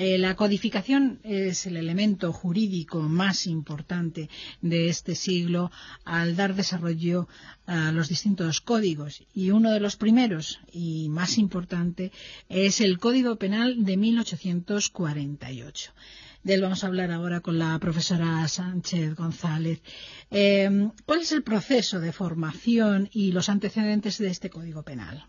La codificación es el elemento jurídico más importante de este siglo al dar desarrollo a los distintos códigos, y uno de los primeros y más importante es el Código Penal de 1848. De él vamos a hablar ahora con la profesora Sánchez González. ¿Cuál es el proceso de formación y los antecedentes de este Código Penal?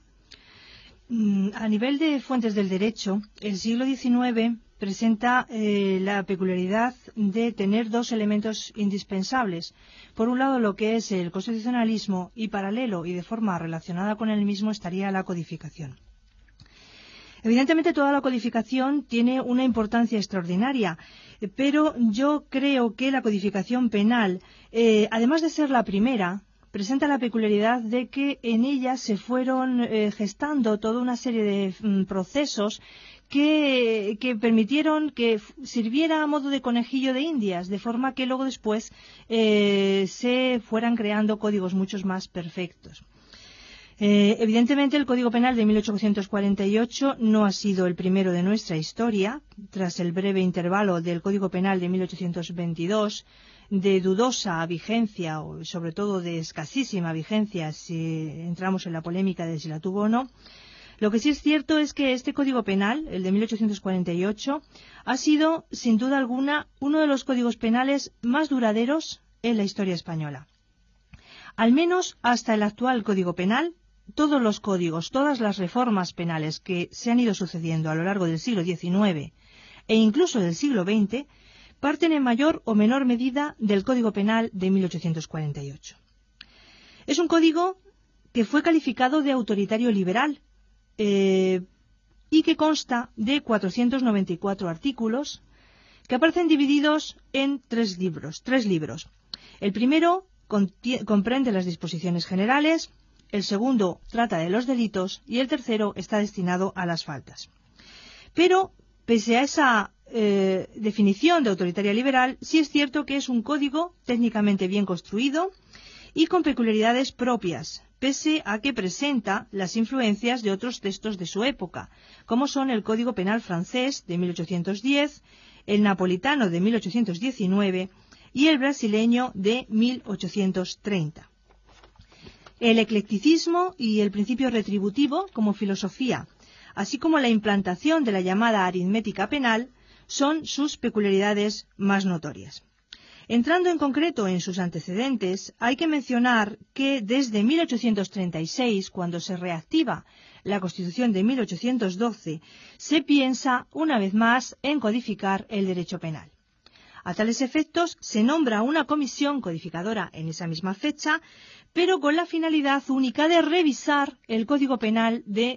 A nivel de fuentes del derecho, el siglo XIX presenta la peculiaridad de tener dos elementos indispensables. Por un lado, lo que es el constitucionalismo, y paralelo y de forma relacionada con el mismo estaría la codificación. Evidentemente, toda la codificación tiene una importancia extraordinaria, pero yo creo que la codificación penal, además de ser la primera, presenta la peculiaridad de que en ella se fueron gestando toda una serie de procesos que permitieron que sirviera a modo de conejillo de indias, de forma que luego después se fueran creando códigos mucho más perfectos. Evidentemente, el Código Penal de 1848 no ha sido el primero de nuestra historia. Tras el breve intervalo del Código Penal de 1822, de dudosa vigencia, o sobre todo de escasísima vigencia si entramos en la polémica de si la tuvo o no, lo que sí es cierto es que este Código Penal, el de 1848, ha sido, sin duda alguna, uno de los códigos penales más duraderos en la historia española. Al menos hasta el actual Código Penal, todos los códigos, todas las reformas penales que se han ido sucediendo a lo largo del siglo XIX e incluso del siglo XX, parten en mayor o menor medida del Código Penal de 1848. Es un código que fue calificado de autoritario liberal y que consta de 494 artículos que aparecen divididos en tres libros. El primero comprende las disposiciones generales, el segundo trata de los delitos y el tercero está destinado a las faltas. Pero, pese a esa definición de autoritaria liberal, sí es cierto que es un código técnicamente bien construido y con peculiaridades propias, pese a que presenta las influencias de otros textos de su época, como son el Código Penal francés de 1810, el napolitano de 1819 y el brasileño de 1830. El eclecticismo y el principio retributivo como filosofía, así como la implantación de la llamada aritmética penal, son sus peculiaridades más notorias. Entrando en concreto en sus antecedentes, hay que mencionar que desde 1836, cuando se reactiva la Constitución de 1812, se piensa una vez más en codificar el derecho penal. A tales efectos, se nombra una comisión codificadora en esa misma fecha, pero con la finalidad única de revisar el Código Penal de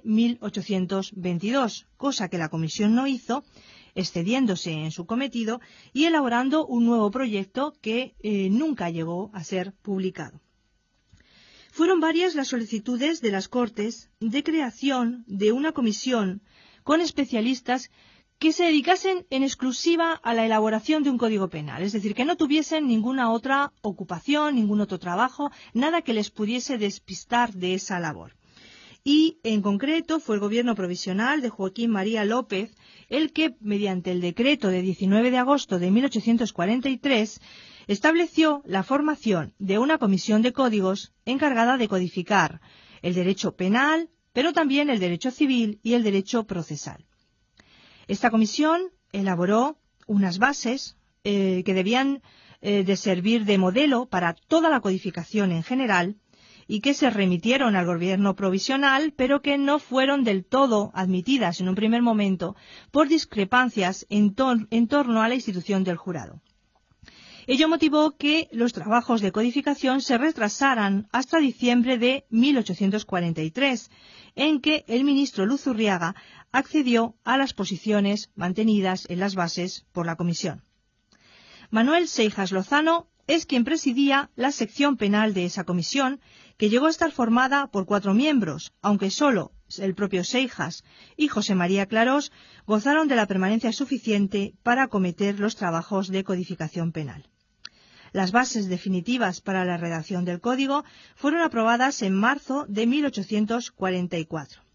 1822, cosa que la comisión no hizo, excediéndose en su cometido y elaborando un nuevo proyecto que nunca llegó a ser publicado. Fueron varias las solicitudes de las Cortes de creación de una comisión con especialistas que se dedicasen en exclusiva a la elaboración de un código penal, es decir, que no tuviesen ninguna otra ocupación, ningún otro trabajo, nada que les pudiese despistar de esa labor. Y, en concreto, fue el gobierno provisional de Joaquín María López el que, mediante el decreto de 19 de agosto de 1843, estableció la formación de una comisión de códigos encargada de codificar el derecho penal, pero también el derecho civil y el derecho procesal. Esta comisión elaboró unas bases que debían de servir de modelo para toda la codificación en general y que se remitieron al gobierno provisional, pero que no fueron del todo admitidas en un primer momento por discrepancias en torno a la institución del jurado. Ello motivó que los trabajos de codificación se retrasaran hasta diciembre de 1843, en que el ministro Luzurriaga accedió a las posiciones mantenidas en las bases por la comisión. Manuel Seijas Lozano es quien presidía la sección penal de esa comisión, que llegó a estar formada por 4 miembros, aunque solo el propio Seijas y José María Clarós gozaron de la permanencia suficiente para acometer los trabajos de codificación penal. Las bases definitivas para la redacción del código fueron aprobadas en marzo de 1844.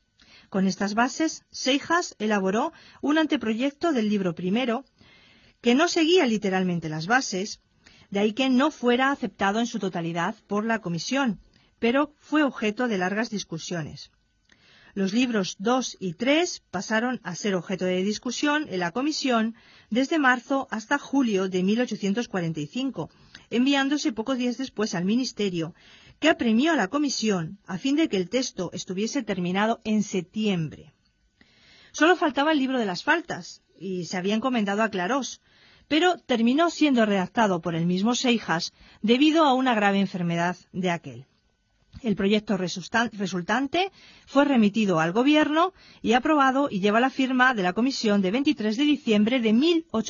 Con estas bases, Seijas elaboró un anteproyecto del libro primero que no seguía literalmente las bases, de ahí que no fuera aceptado en su totalidad por la comisión, pero fue objeto de largas discusiones. Los libros 2 y 3 pasaron a ser objeto de discusión en la comisión desde marzo hasta julio de 1845, enviándose pocos días después al ministerio, que apremió a la comisión a fin de que el texto estuviese terminado en septiembre. Solo faltaba el libro de las faltas, y se había encomendado a Clarós, pero terminó siendo redactado por el mismo Seijas debido a una grave enfermedad de aquel. El proyecto resultante fue remitido al gobierno y aprobado y lleva la firma de la comisión de 23 de diciembre de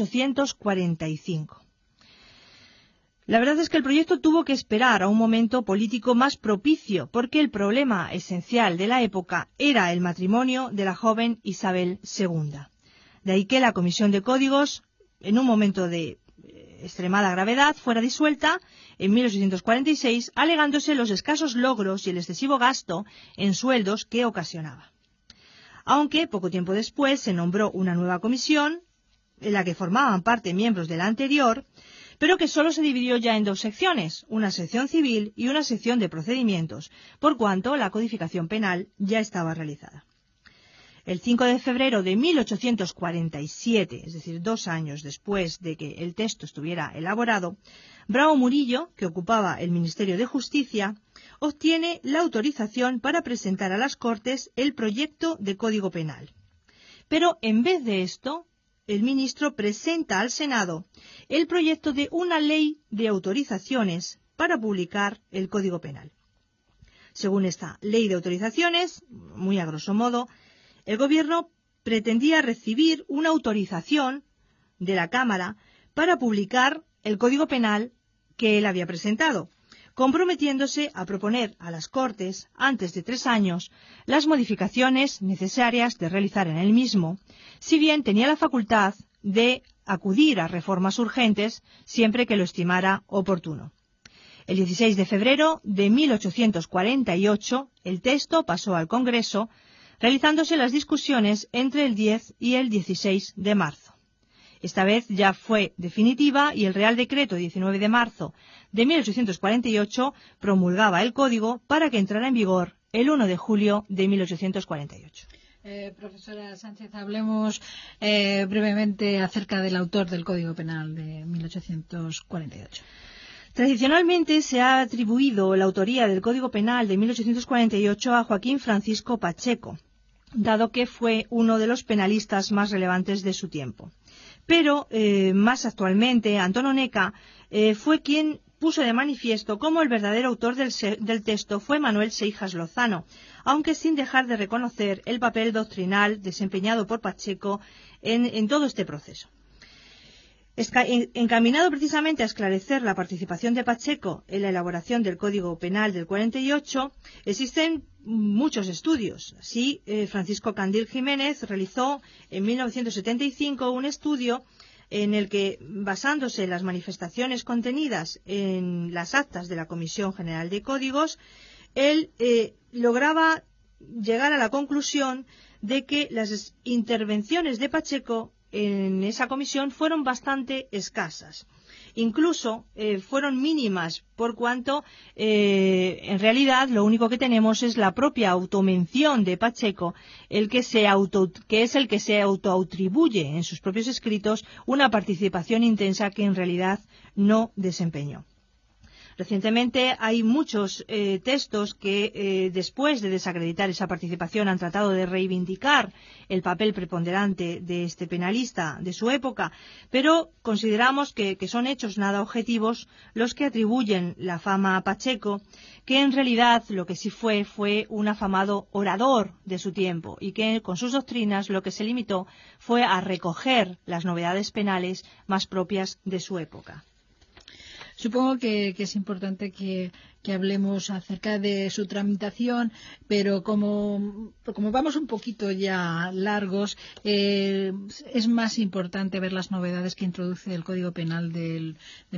1845. La verdad es que el proyecto tuvo que esperar a un momento político más propicio, porque el problema esencial de la época era el matrimonio de la joven Isabel II. De ahí que la Comisión de Códigos, en un momento de extremada gravedad, fuera disuelta en 1846, alegándose los escasos logros y el excesivo gasto en sueldos que ocasionaba. Aunque poco tiempo después se nombró una nueva comisión, en la que formaban parte miembros de la anterior, pero que solo se dividió ya en dos secciones, una sección civil y una sección de procedimientos, por cuanto la codificación penal ya estaba realizada. El 5 de febrero de 1847, es decir, 2 años después de que el texto estuviera elaborado, Bravo Murillo, que ocupaba el Ministerio de Justicia, obtiene la autorización para presentar a las Cortes el proyecto de Código Penal. Pero en vez de esto, el ministro presenta al Senado el proyecto de una ley de autorizaciones para publicar el Código Penal. Según esta ley de autorizaciones, muy a grosso modo, el gobierno pretendía recibir una autorización de la Cámara para publicar el Código Penal que él había presentado, comprometiéndose a proponer a las Cortes, antes de 3 años, las modificaciones necesarias de realizar en él mismo, si bien tenía la facultad de acudir a reformas urgentes siempre que lo estimara oportuno. El 16 de febrero de 1848, el texto pasó al Congreso, realizándose las discusiones entre el 10 y el 16 de marzo. Esta vez ya fue definitiva y el Real Decreto 19 de marzo de 1848 promulgaba el Código para que entrara en vigor el 1 de julio de 1848. Profesora Sánchez, hablemos brevemente acerca del autor del Código Penal de 1848. Tradicionalmente se ha atribuido la autoría del Código Penal de 1848 a Joaquín Francisco Pacheco, dado que fue uno de los penalistas más relevantes de su tiempo. Pero, más actualmente, Antón Oneca fue quien puso de manifiesto cómo el verdadero autor del texto fue Manuel Seijas Lozano, aunque sin dejar de reconocer el papel doctrinal desempeñado por Pacheco en todo este proceso. Encaminado precisamente a esclarecer la participación de Pacheco en la elaboración del Código Penal del 48, existen muchos estudios. Así, Francisco Candil Jiménez realizó en 1975 un estudio en el que, basándose en las manifestaciones contenidas en las actas de la Comisión General de Códigos, él lograba llegar a la conclusión de que las intervenciones de Pacheco en esa comisión fueron bastante escasas. Incluso fueron mínimas, por cuanto en realidad lo único que tenemos es la propia automención de Pacheco, que es el que se autoatribuye en sus propios escritos una participación intensa que en realidad no desempeñó. Recientemente hay muchos textos que, después de desacreditar esa participación, han tratado de reivindicar el papel preponderante de este penalista de su época, pero consideramos que son hechos nada objetivos los que atribuyen la fama a Pacheco, que en realidad lo que sí fue un afamado orador de su tiempo y que con sus doctrinas lo que se limitó fue a recoger las novedades penales más propias de su época. Supongo que es importante que hablemos acerca de su tramitación, pero como vamos un poquito ya largos, es más importante ver las novedades que introduce el Código Penal de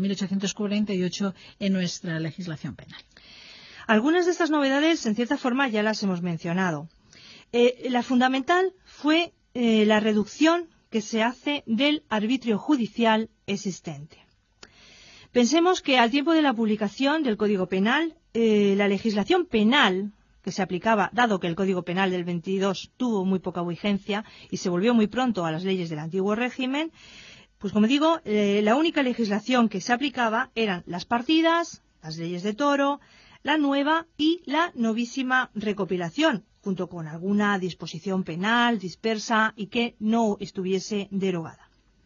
1848 en nuestra legislación penal. Algunas de estas novedades, en cierta forma, ya las hemos mencionado. La fundamental fue la reducción que se hace del arbitrio judicial existente. Pensemos que al tiempo de la publicación del Código Penal, la legislación penal que se aplicaba, dado que el Código Penal del 22 tuvo muy poca vigencia y se volvió muy pronto a las leyes del antiguo régimen, pues como digo, la única legislación que se aplicaba eran las partidas, las leyes de toro, la nueva y la novísima recopilación, junto con alguna disposición penal dispersa y que no estuviese derogada.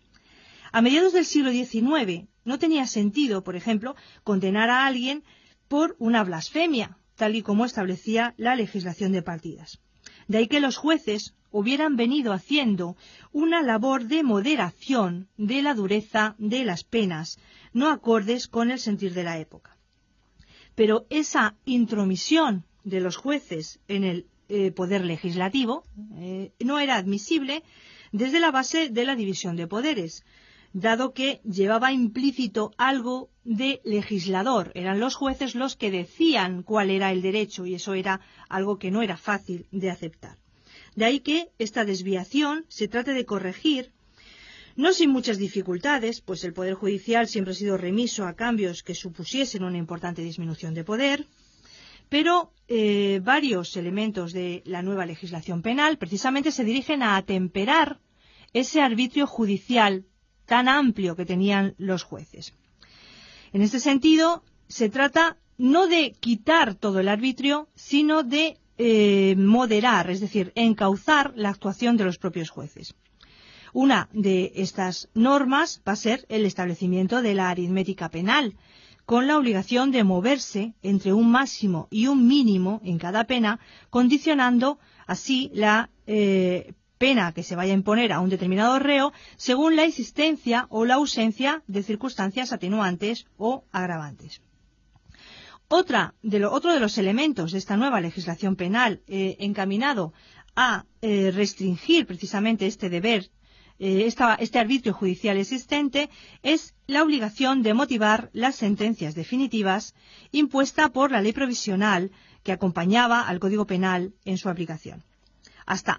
A mediados del siglo XIX no tenía sentido, por ejemplo, condenar a alguien por una blasfemia, tal y como establecía la legislación de partidas. De ahí que los jueces hubieran venido haciendo una labor de moderación de la dureza de las penas, no acordes con el sentir de la época. Pero esa intromisión de los jueces en el poder legislativo no era admisible desde la base de la división de poderes, dado que llevaba implícito algo de legislador. Eran los jueces los que decían cuál era el derecho y eso era algo que no era fácil de aceptar. De ahí que esta desviación se trate de corregir, no sin muchas dificultades, pues el Poder Judicial siempre ha sido remiso a cambios que supusiesen una importante disminución de poder, pero varios elementos de la nueva legislación penal precisamente se dirigen a atemperar ese arbitrio judicial tan amplio que tenían los jueces. En este sentido, se trata no de quitar todo el arbitrio, sino de moderar, es decir, encauzar la actuación de los propios jueces. Una de estas normas va a ser el establecimiento de la aritmética penal, con la obligación de moverse entre un máximo y un mínimo en cada pena, condicionando así la pena que se vaya a imponer a un determinado reo según la existencia o la ausencia de circunstancias atenuantes o agravantes. Otro de los elementos de esta nueva legislación penal encaminado a restringir precisamente este deber, este arbitrio judicial existente, es la obligación de motivar las sentencias definitivas impuesta por la ley provisional que acompañaba al Código Penal en su aplicación. Hasta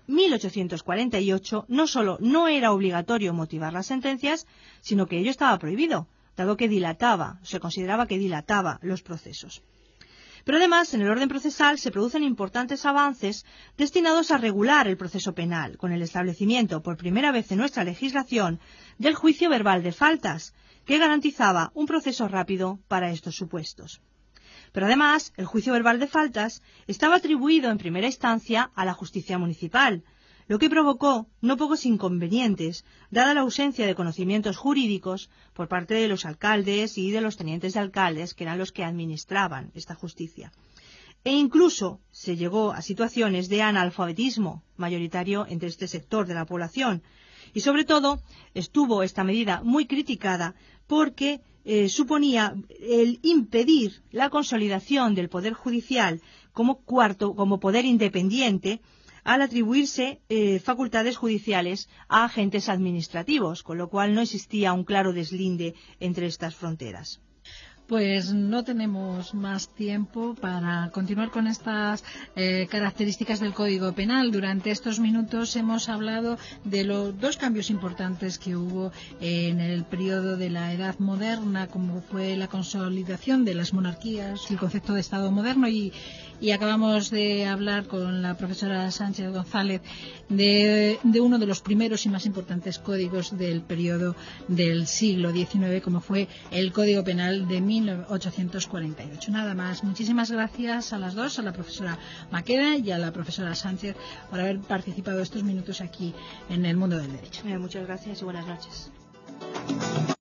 1848 no solo no era obligatorio motivar las sentencias, sino que ello estaba prohibido, dado que se consideraba que dilataba los procesos. Pero además, en el orden procesal se producen importantes avances destinados a regular el proceso penal, con el establecimiento, por primera vez en nuestra legislación, del juicio verbal de faltas, que garantizaba un proceso rápido para estos supuestos. Pero además, el juicio verbal de faltas estaba atribuido en primera instancia a la justicia municipal, lo que provocó no pocos inconvenientes, dada la ausencia de conocimientos jurídicos por parte de los alcaldes y de los tenientes de alcaldes, que eran los que administraban esta justicia. E incluso se llegó a situaciones de analfabetismo mayoritario entre este sector de la población. Y sobre todo, estuvo esta medida muy criticada porque suponía el impedir la consolidación del Poder Judicial como poder independiente, al atribuirse facultades judiciales a agentes administrativos, con lo cual no existía un claro deslinde entre estas fronteras. Pues no tenemos más tiempo para continuar con estas características del Código Penal. Durante estos minutos hemos hablado de los dos cambios importantes que hubo en el periodo de la Edad Moderna, como fue la consolidación de las monarquías, el concepto de Estado moderno, y acabamos de hablar con la profesora Sánchez González de uno de los primeros y más importantes códigos del periodo del siglo XIX, como fue el Código Penal de 1848. Nada más. Muchísimas gracias a las dos, a la profesora Maqueda y a la profesora Sánchez, por haber participado estos minutos aquí en El Mundo del Derecho. Muchas gracias y buenas noches.